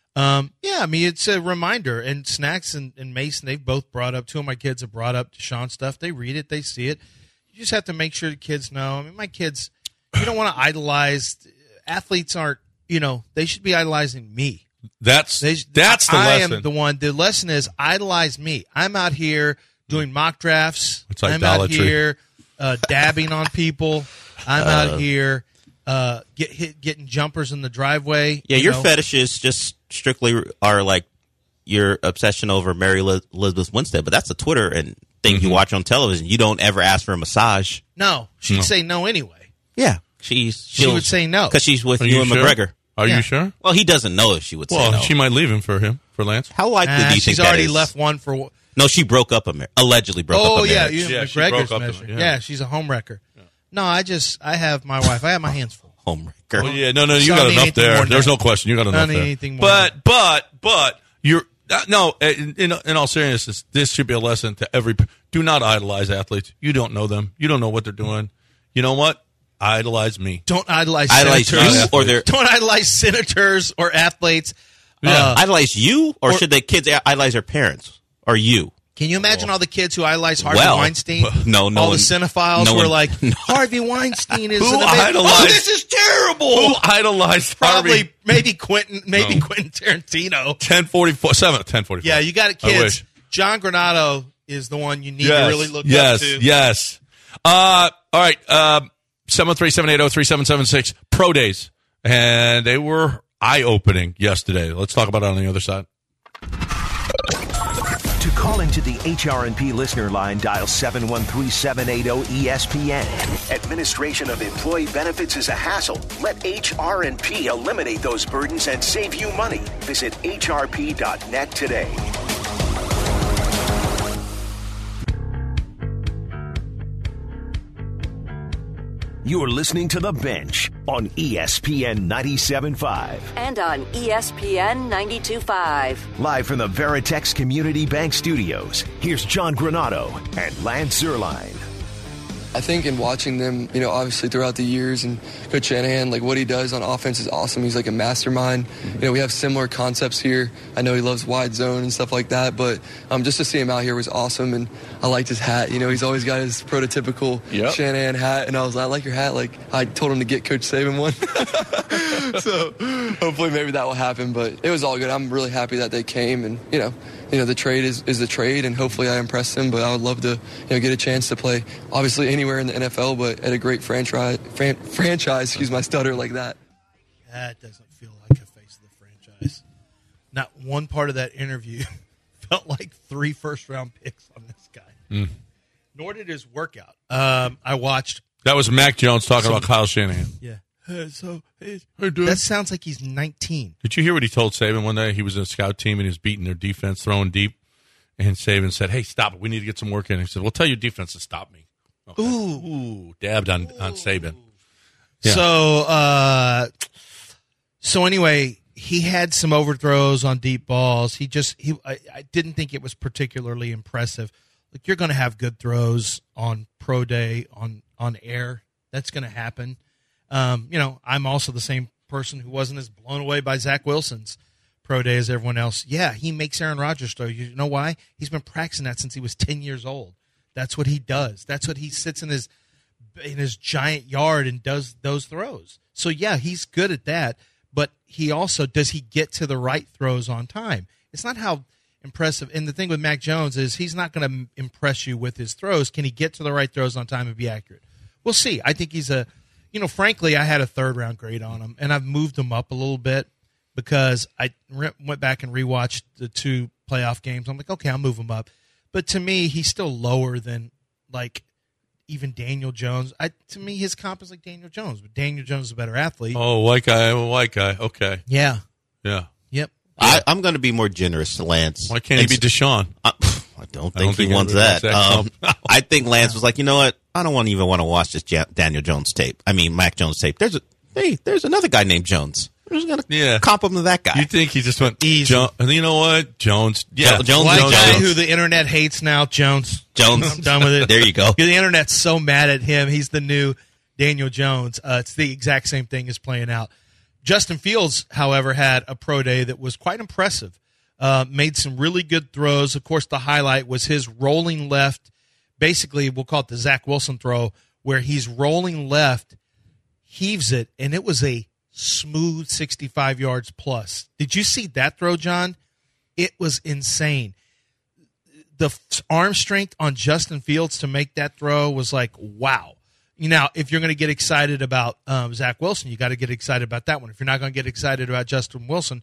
it's a reminder. And Snacks and Mason, they've both brought up, 2 of my kids have brought up Deshaun stuff. They read it. They see it. You just have to make sure the kids know. I mean, my kids... You don't want to idolize athletes. Aren't they should be idolizing me. That's the lesson. I am the one. The lesson is idolize me. I'm out here doing mock drafts. It's idolatry. I'm out here dabbing on people. I'm out here getting jumpers in the driveway. Yeah, your fetishes just strictly are like your obsession over Mary Elizabeth Winstead, but that's a Twitter and thing you watch on television. You don't ever ask for a massage. No, she'd say no anyway. Yeah, she would say no because she's with Ewan McGregor. Are you sure? Well, he doesn't know if she would say no. Well, she might leave him for Lance. How likely do you think she's already left one for? No, she broke up allegedly broke up a marriage. McGregor's measure. Yeah, she's a homewrecker. Yeah. No, I have my wife. I have my hands full. Homewrecker. Oh yeah, no, you got enough there. There's no question. You got enough there. Anything more but No, in all seriousness, this should be a lesson to every. Do not idolize athletes. You don't know them. You don't know what they're doing. You know what? Idolize me. Don't idolize senators. Don't idolize senators or athletes. Yeah. Idolize you, or should the kids idolize their parents or you? Can you imagine all the kids who idolize Harvey Weinstein? No, all the cinephiles were like, Harvey Weinstein is an amazing. Oh, this is terrible. Who idolized Harvey? Maybe Quentin Tarantino. 10:44. Yeah, you got it, kids. John Granado is the one you need to really look up to. Yes. All right. 713-780-3776. Pro days. And they were eye-opening yesterday. Let's talk about it on the other side. To call into the HRNP listener line, dial 713-780-ESPN. Administration of employee benefits is a hassle. Let HRNP eliminate those burdens and save you money. Visit hrp.net today. You're listening to The Bench on ESPN 97.5. And on ESPN 92.5. Live from the Veritex Community Bank Studios, here's John Granado and Lance Zierlein. I think in watching them, obviously throughout the years, and Coach Shanahan, like what he does on offense is awesome. He's like a mastermind. We have similar concepts here. I know he loves wide zone and stuff like that, but just to see him out here was awesome, and I liked his hat. He's always got his prototypical Shanahan hat, and I like your hat. Like I told him to get Coach Saban one. So hopefully maybe that will happen, but it was all good. I'm really happy that they came, and the trade is the trade, and hopefully I impressed them. But I would love to, get a chance to play, obviously anywhere in the NFL, but at a great franchise. Excuse my stutter like that. That doesn't feel like a face of the franchise. Not one part of that interview felt like 3 first-round picks on this guy. Nor did his workout. I watched. That was Mac Jones talking about Kyle Shanahan. Yeah. That sounds like he's 19. Did you hear what he told Saban one day? He was in a scout team and he was beating their defense, throwing deep. And Saban said, "Hey, stop it. We need to get some work in." He said, "Well, tell your defense to stop me." Okay. Ooh, dabbed on Saban. Yeah. So anyway, he had some overthrows on deep balls. I didn't think it was particularly impressive. Like, you're going to have good throws on pro day, on air. That's going to happen. I'm also the same person who wasn't as blown away by Zach Wilson's pro day as everyone else. Yeah, he makes Aaron Rodgers throw. You know why? He's been practicing that since he was 10 years old. That's what he does. That's what he sits in his giant yard and does those throws. So, yeah, he's good at that. But does he get to the right throws on time? It's not how impressive. And the thing with Mac Jones is he's not going to impress you with his throws. Can he get to the right throws on time and be accurate? We'll see. I think he's frankly, I had a 3rd-round grade on him, and I've moved him up a little bit because I went back and rewatched the 2 playoff games. I'm like, okay, I'll move him up. But to me, he's still lower than, like, even Daniel Jones. To me, his comp is like Daniel Jones, but Daniel Jones is a better athlete. Oh, white guy. Okay. Yeah. Yeah. Yep. I'm going to be more generous to Lance. Why can't he be Deshaun? I don't think he wants that. I think Lance was like, you know what? I don't even want to watch this Mac Jones tape. There's another guy named Jones. We're just going to comp him to that guy. You think he just went easy? And you know what? Jones. Yeah, Jones. White guy who the internet hates now, Jones. I'm done with it. There you go. The internet's so mad at him. He's the new Daniel Jones. It's the exact same thing is playing out. Justin Fields, however, had a pro day that was quite impressive. Made some really good throws. Of course, the highlight was his rolling left. Basically, we'll call it the Zach Wilson throw, where he's rolling left, heaves it, and it was a smooth 65 yards plus. Did you see that throw, John? It was insane. The arm strength on Justin Fields to make that throw was like, wow. Now, if you're going to get excited about Zach Wilson, you got to get excited about that one. If you're not going to get excited about Zach Wilson,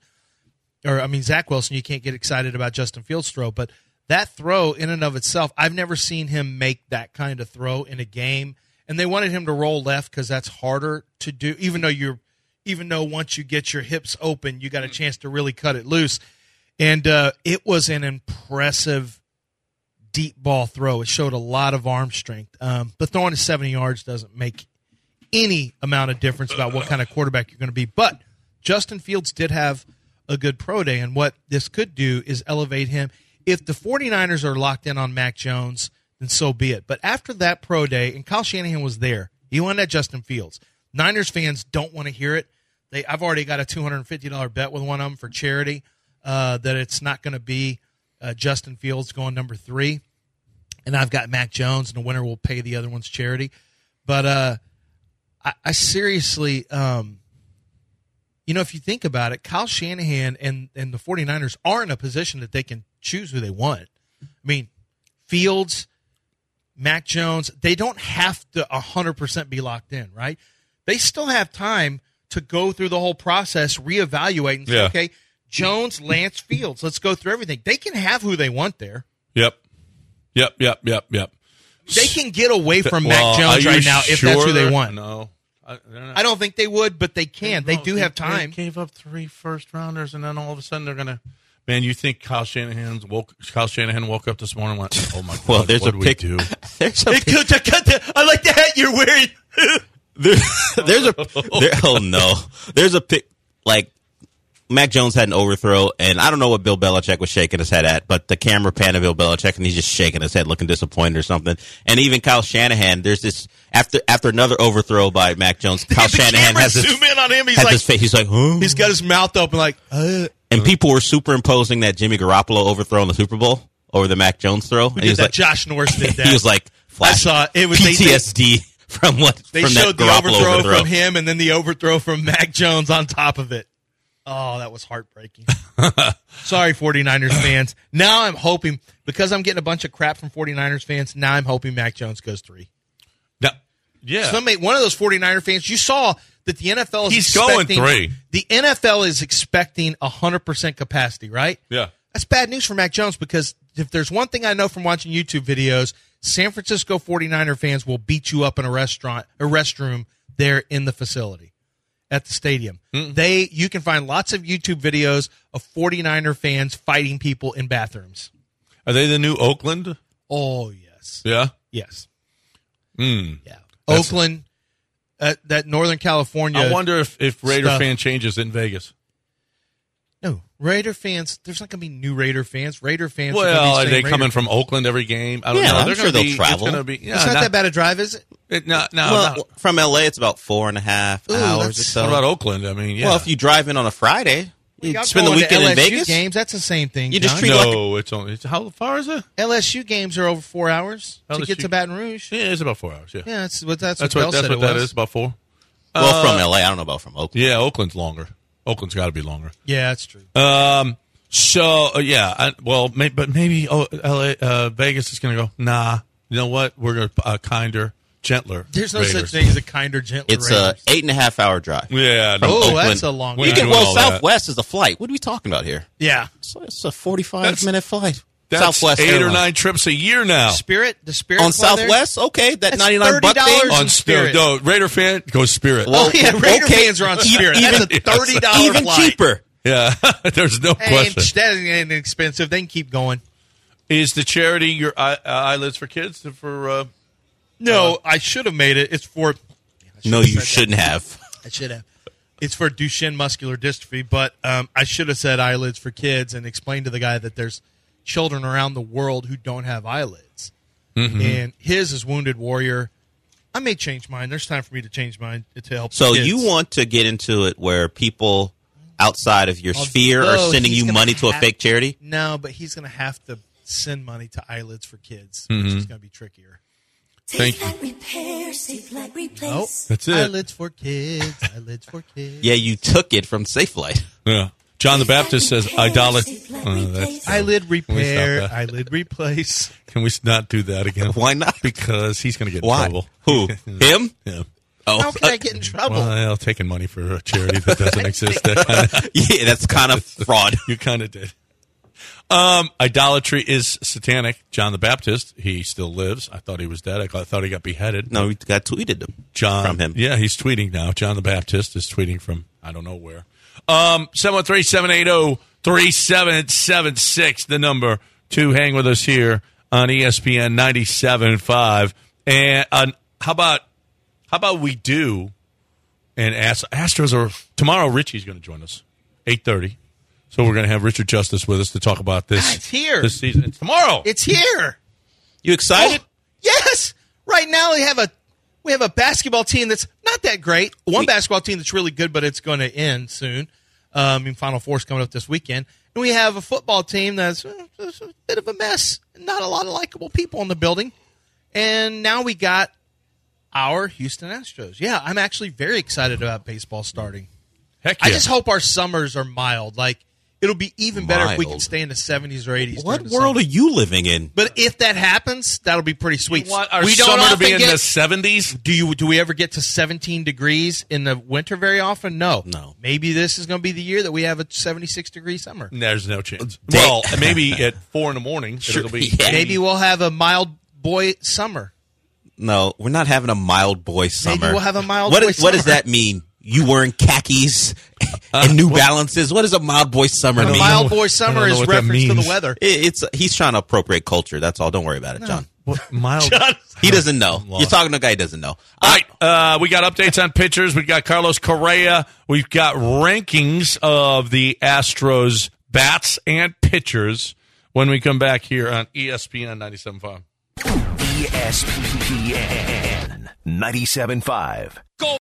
you can't get excited about Justin Fields' throw. But that throw in and of itself, I've never seen him make that kind of throw in a game. And they wanted him to roll left because that's harder to do, even though once you get your hips open, you got a chance to really cut it loose. And it was an impressive deep ball throw. It showed a lot of arm strength. But throwing to 70 yards doesn't make any amount of difference about what kind of quarterback you're going to be. But Justin Fields did have a good pro day. And what this could do is elevate him. If the 49ers are locked in on Mac Jones, then so be it. But after that pro day, and Kyle Shanahan was there, he won at Justin Fields. Niners fans don't want to hear it. I've already got a $250 bet with one of them for charity that it's not going to be Justin Fields going number 3. And I've got Mac Jones, and the winner will pay the other one's charity. But I seriously, if you think about it, Kyle Shanahan and the 49ers are in a position that they can choose who they want. I mean, Fields, Mac Jones, they don't have to 100% be locked in, right? They still have time to go through the whole process, reevaluate, and say, okay, Jones, Lance, Fields, let's go through everything. They can have who they want there. Yep. They can get away from Mac Jones right now if that's who they want. No. I don't think they would, but they can. They do have time. They gave up 3 first-rounders, and then all of a sudden they're going to – man, you think Kyle Shanahan woke up this morning and went, oh, my God, well, there's what a do pic- we do? There's a I like the hat you're wearing. There's a pic, like, Mac Jones had an overthrow, and I don't know what Bill Belichick was shaking his head at, but the camera panned to Bill Belichick, and he's just shaking his head, looking disappointed or something. And even Kyle Shanahan, there's this after another overthrow by Mac Jones. Kyle Shanahan has this zoom in on him. He's like, huh? He's got his mouth open, like. And people were superimposing that Jimmy Garoppolo overthrow in the Super Bowl over the Mac Jones throw. And he was like, Josh Norris did that. He was like, I saw it. Was PTSD from what they from showed that the Garoppolo overthrow from him, and then the overthrow from Mac Jones on top of it. Oh, that was heartbreaking. Sorry, 49ers fans. Now I'm hoping, because I'm getting a bunch of crap from 49ers fans, now I'm hoping Mac Jones goes 3. Now, yeah. One of those 49er fans, you saw that the NFL is He's going 3. The NFL is expecting 100% capacity, right? Yeah. That's bad news for Mac Jones, because if there's one thing I know from watching YouTube videos, San Francisco 49er fans will beat you up in a restroom there in the facility at the stadium. You can find lots of YouTube videos of 49er fans fighting people in bathrooms. Are they the new Oakland? Oh, yes. Yeah? Yes. Yeah. Oakland, that Northern California. I wonder if Raider stuff. fan changes in Vegas. No, Raider fans. There's not going to be new Raider fans. Raider fans. Well, are they Raider coming fans. from Oakland every game? I don't know. I'm sure they'll travel. It's not that bad a drive, is it? Well, from LA, it's about 4.5 hours or so. What about Oakland? I mean, yeah. Well, if you drive in on a Friday, you spend the weekend in Vegas. Games, that's the same thing. You just John. treat it's only. How far is it? LSU games are over 4 hours to get to Baton Rouge. Yeah, it's about 4 hours. Yeah, that's what Bell that said is, about 4. Well, from LA, I don't know about from Oakland. Yeah, Oakland's longer. Oakland's got to be longer. Yeah, that's true. Maybe LA, Vegas is going to go, nah, you know what? We're going to kinder, gentler. There's no Raiders. such thing as a kinder, gentler It's a 8.5 hour drive. Yeah. That's a long drive. Southwest is a flight. What are we talking about here? Yeah. It's a 45-minute flight. That's Southwest 8 Airlines. or 9 trips a year now. The Spirit on Southwest, there? Okay, that that's $99 thing on Spirit. No, Raider fan goes Spirit. Well, Raider fans are on Spirit. That's a $30 even flight. cheaper. Yeah, there's no question. That ain't expensive. They can keep going. Is the charity your eyelids for kids? No, I should have made it. It's for. No, you shouldn't have. I should have. It's for Duchenne muscular dystrophy, but I should have said eyelids for kids and explained to the guy that there's children around the world who don't have eyelids. Mm-hmm. And his is Wounded Warrior. I may change mine. There's time for me to change mine to help So kids. You want to get into it where people outside of your sphere are sending you money to a fake charity? No, but he's going to have to send money to eyelids for kids, Mm-hmm. which is going to be trickier. Thank you. Nope. That's it. Eyelids for kids. Eyelids for kids. Yeah, you took it from SafeLight. Yeah. John the Baptist says idolatry. Eyelid repair. Eyelid replace. Can we not do that again? Why not? Because he's going to get in Why? trouble. Who? Him? Yeah. Oh, how can I get in trouble? Well, taking money for a charity that doesn't exist. That yeah, that's kind of fraud. You kind of did. Idolatry is satanic. John the Baptist, he still lives. I thought he was dead. I thought he got beheaded. No, he got tweeted from him. Yeah, he's tweeting now. John the Baptist is tweeting from I don't know where. 713-780-3776, the number to hang with us here on ESPN 97.5. And how about we do and Astros are tomorrow. Richie's going to join us 8:30. So we're going to have Richard Justice with us to talk about this. It's here. This season. It's tomorrow. It's here. You excited? Oh, yes. Right now we have a basketball team that's not that great. One basketball team that's really good, but it's going to end soon. Final Four's coming up this weekend. And we have a football team that's a bit of a mess. Not a lot of likable people in the building. And now we got our Houston Astros. Yeah, I'm actually very excited about baseball starting. Heck yeah. I just hope our summers are mild. Like, it'll be even better if we can stay in the 70s or 80s. What world are you living in? But if that happens, that'll be pretty sweet. You want our summer to be in the 70s? Do we ever get to 17 degrees in the winter very often? No. Maybe this is going to be the year that we have a 76-degree summer. There's no chance. Well, maybe at 4 in the morning. Sure, it'll be. yeah. Maybe we'll have a mild boy summer. No, we're not having a mild boy summer. Maybe we'll have a mild boy summer. What does that mean? You wearing khakis and New Balances? What does a mild boy summer mean? A mild boy summer is reference to the weather. He's trying to appropriate culture. That's all. Don't worry about it, John. Mild. John. He doesn't know. You're talking to a guy who doesn't know. All right. We got updates on pitchers. We got Carlos Correa. We've got rankings of the Astros bats and pitchers when we come back here on ESPN 97.5. ESPN 97.5.